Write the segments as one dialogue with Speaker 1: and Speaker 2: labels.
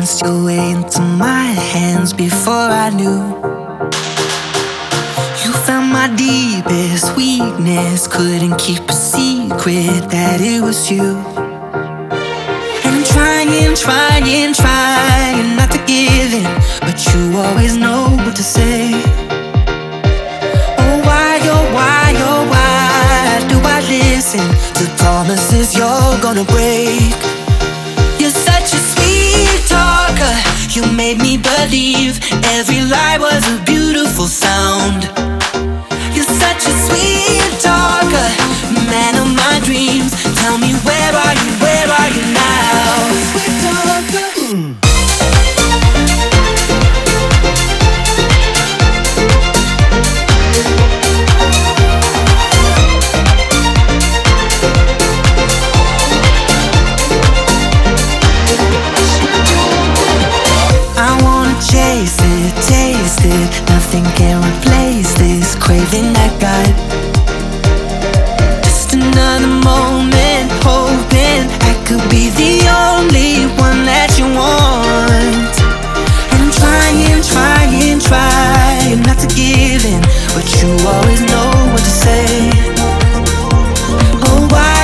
Speaker 1: danced your way into my hands before I knew. You found my deepest weakness, couldn't keep a secret that it was you. And I'm trying not to give in, but you always know what to say. Oh why do I listen to promises you're gonna break? You're such a sweet talker, you made me believe every lie was a beautiful sound. You're such a sweet talker, man of my dreams. Tell me where are you now? Sweet talker. Chase it, taste it, nothing can replace this craving I got. Just another moment, hoping I could be the only one that you want. And I'm trying not to give in, but you always know what to say. Oh why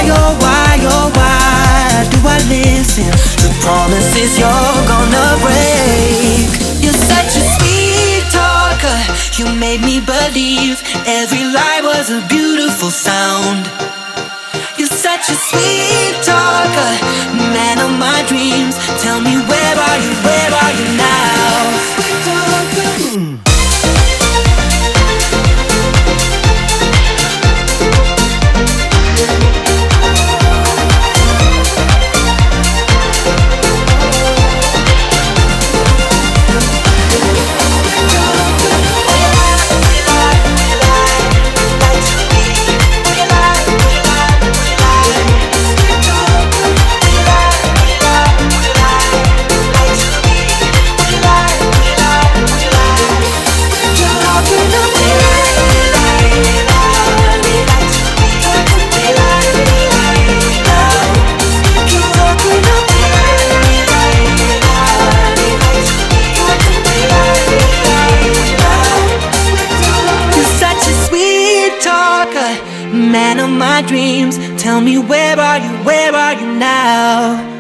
Speaker 1: do I listen to promises you're gonna break? You're such a sweet talker, you made me believe every lie was a beautiful sound. You're such a sweet talker, man of my dreams. Tell me where are you now? Sweet talker. Man of my dreams, tell me where are you now?